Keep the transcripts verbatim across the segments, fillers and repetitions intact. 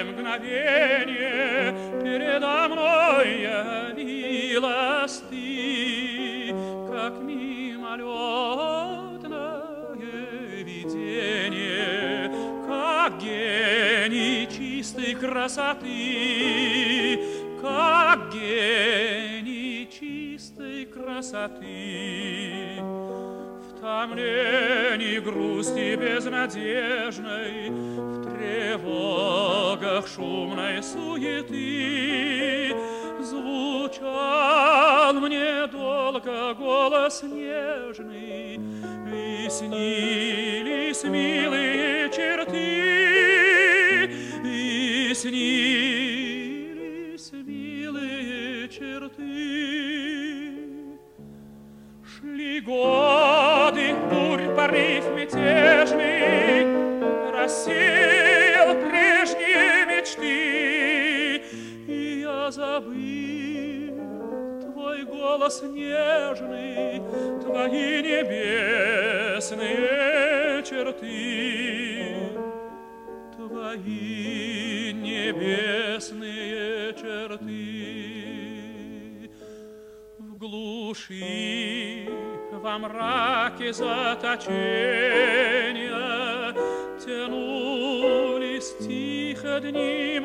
мгновение передо мной явилась ты, как мимолетное видение, как гений чистой красоты, как гений чистой красоты. В томлении грусти безнадежной, в тревогах шумной суеты звучал мне долго голос нежный, и снились милые черты, и снились милые черты. Шли годы, бурь, порыв мятежный рассеял прежние мечты, и я забыл твой голос нежный, твои небесные черты, твои небесные черты. В глуши, во мраке заточения тянулись тихо дни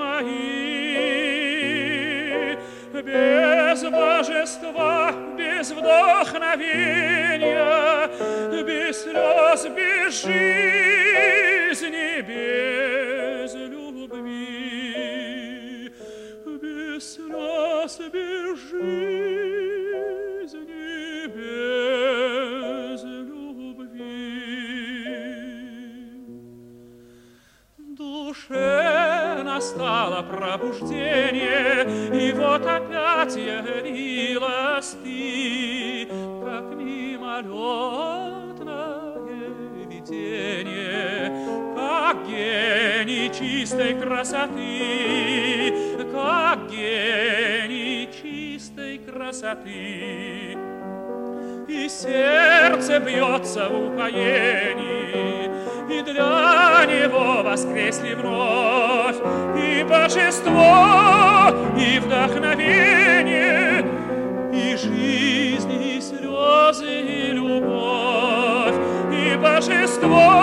мои, без божества, без вдохновения, без слез, без жизни, без любви, без слез, без жизни, без любви. Душе настало пробуждение, и вот опять явилась ты, как мимолетное видение, как гений чистой красоты, как гений чистой красоты. И сердце бьется в упоении, и для него воскресли вновь и божество, и вдохновение, и жизнь, и слезы, и любовь, и божество,